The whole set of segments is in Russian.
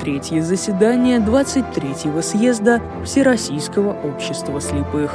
третье заседание 23-го съезда Всероссийского общества слепых.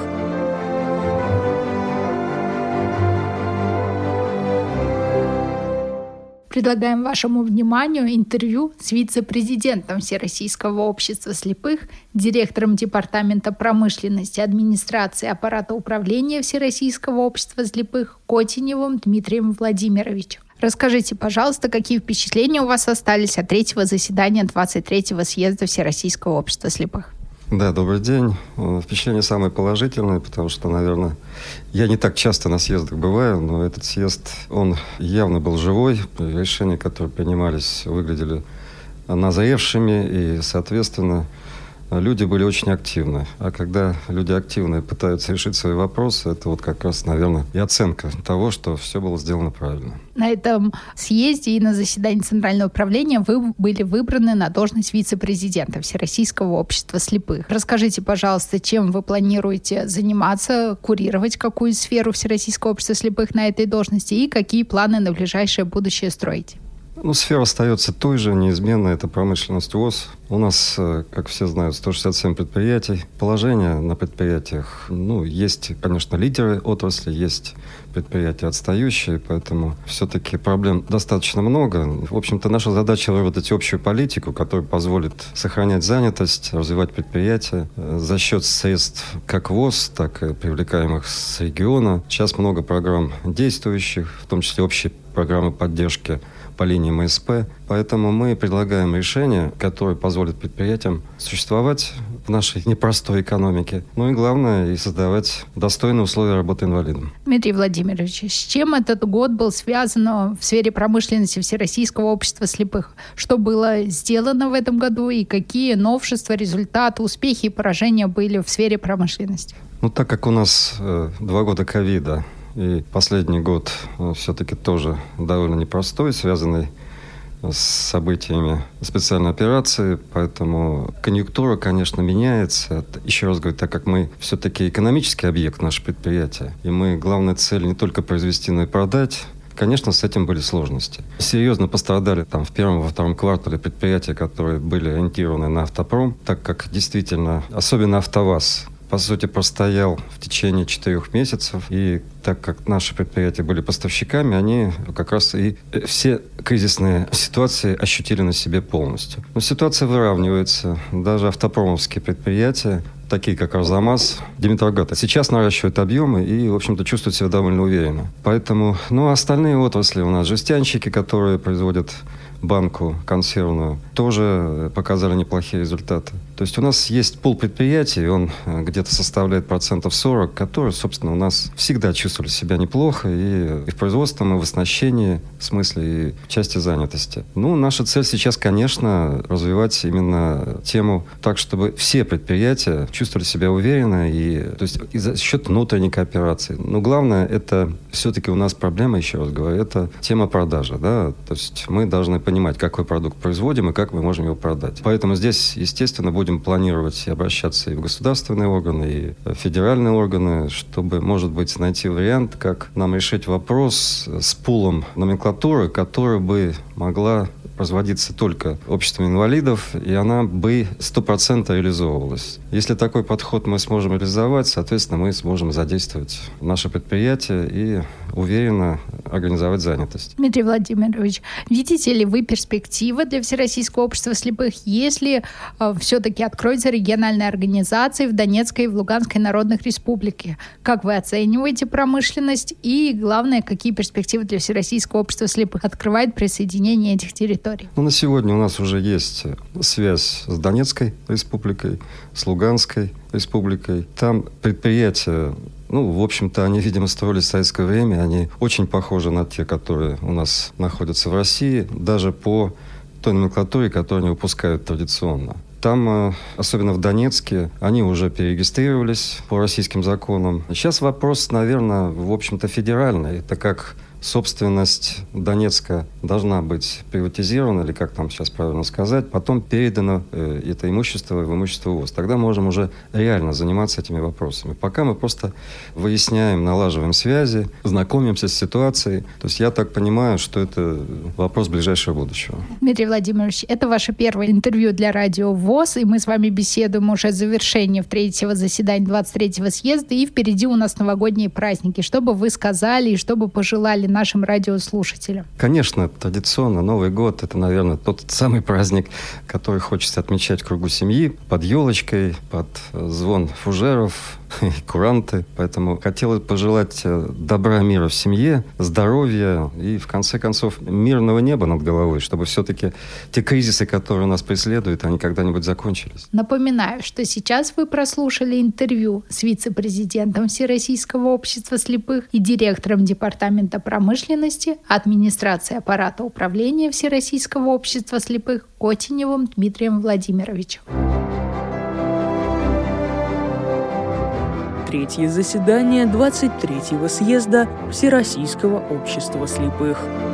Предлагаем вашему вниманию интервью с вице-президентом Всероссийского общества слепых, директором Департамента промышленности администрации аппарата управления Всероссийского общества слепых Котеневым Дмитрием Владимировичем. Расскажите, пожалуйста, какие впечатления у вас остались от третьего заседания 23-го съезда Всероссийского общества слепых? Да, добрый день. Впечатления самые положительные, потому что, наверное, я не так часто на съездах бываю, но этот съезд, он явно был живой. Решения, которые принимались, выглядели назревшими, и, соответственно, люди были очень активны. А когда люди активные пытаются решить свои вопросы, это вот как раз, наверное, и оценка того, что все было сделано правильно. На этом съезде и на заседании Центрального управления вы были выбраны на должность вице-президента Всероссийского общества слепых. Расскажите, пожалуйста, чем вы планируете заниматься, курировать какую сферу Всероссийского общества слепых на этой должности и какие планы на ближайшее будущее строите? Сфера остается той же, неизменной. Это промышленность ВОС. У нас, как все знают, 167 предприятий. Положение на предприятиях, есть, конечно, лидеры отрасли, есть предприятия отстающие, поэтому все-таки проблем достаточно много. В общем-то, наша задача выработать общую политику, которая позволит сохранять занятость, развивать предприятия за счет средств как ВОС, так и привлекаемых с региона. Сейчас много программ действующих, в том числе общие программы поддержки по линии МСП. Поэтому мы предлагаем решение, которое позволит предприятиям существовать в нашей непростой экономике. И главное, и создавать достойные условия работы инвалидам. Дмитрий Владимирович, с чем этот год был связан в сфере промышленности Всероссийского общества слепых? Что было сделано в этом году и какие новшества, результаты, успехи и поражения были в сфере промышленности? Так как у нас 2 года ковида, и последний год все-таки тоже довольно непростой, связанный с событиями специальной операции, поэтому конъюнктура, конечно, меняется. Еще раз говорю, так как мы все-таки экономический объект, наше предприятие, и мы, главная цель не только произвести, но и продать, конечно, с этим были сложности. Серьезно пострадали в первом, во втором квартале предприятия, которые были ориентированы на автопром, так как действительно, особенно АвтоВАЗ, по сути, простоял в течение 4 месяцев. И так как наши предприятия были поставщиками, они как раз и все кризисные ситуации ощутили на себе полностью. Но ситуация выравнивается. Даже автопромовские предприятия, такие как Арзамас, Димитрогат, сейчас наращивают объемы и, в общем-то, чувствуют себя довольно уверенно. Поэтому, остальные отрасли у нас, жестянщики, которые производят банку консервную, тоже показали неплохие результаты. То есть у нас есть пул предприятий, он где-то составляет 40%, которые, собственно, у нас всегда чувствовали себя неплохо и в производстве, и в оснащении, в смысле, и в части занятости. Наша цель сейчас, конечно, развивать именно тему так, чтобы все предприятия чувствовали себя уверенно, то есть и за счет внутренней кооперации. Но главное, это все-таки у нас проблема, еще раз говорю, это тема продажи. Да? То есть мы должны понимать, какой продукт производим и как мы можем его продать. Поэтому здесь, естественно, будем планировать и обращаться и в государственные органы, и в федеральные органы, чтобы, может быть, найти вариант, как нам решить вопрос с пулом номенклатуры, которая бы могла производиться только обществом инвалидов, и она бы 100% реализовывалась. Если такой подход мы сможем реализовать, соответственно, мы сможем задействовать наше предприятие и уверенно организовать занятость. Дмитрий Владимирович, видите ли вы перспективы для Всероссийского общества слепых, если все-таки откроются региональные организации в Донецкой и в Луганской народных республике? Как вы оцениваете промышленность и, главное, какие перспективы для Всероссийского общества слепых открывает присоединение этих территорий? На сегодня у нас уже есть связь с Донецкой республикой, с Луганской республикой. Там предприятия, в общем-то, они, видимо, строились в советское время. Они очень похожи на те, которые у нас находятся в России, даже по той номенклатуре, которую они выпускают традиционно. Там, особенно в Донецке, они уже перерегистрировались по российским законам. Сейчас вопрос, наверное, в общем-то, федеральный. Это как собственность Донецка должна быть приватизирована, или как там сейчас правильно сказать, потом передано это имущество в имущество ВОС. Тогда можем уже реально заниматься этими вопросами. Пока мы просто выясняем, налаживаем связи, знакомимся с ситуацией. То есть я так понимаю, что это вопрос ближайшего будущего. Дмитрий Владимирович, это ваше первое интервью для радио ВОС, и мы с вами беседуем уже о завершении третьего заседания 23-го съезда, и впереди у нас новогодние праздники. Что бы вы сказали и что бы пожелали нашим радиослушателям? Конечно, традиционно Новый год — это, наверное, тот самый праздник, который хочется отмечать в кругу семьи, под елочкой, под звон фужеров, куранты. Поэтому хотелось пожелать добра, мира в семье, здоровья и, в конце концов, мирного неба над головой, чтобы все-таки те кризисы, которые нас преследуют, они когда-нибудь закончились. Напоминаю, что сейчас вы прослушали интервью с вице-президентом Всероссийского общества слепых и директором Департамента промышленности администрации аппарата управления Всероссийского общества слепых Котеневым Дмитрием Владимировичем. Третье заседание 23-го съезда Всероссийского общества слепых.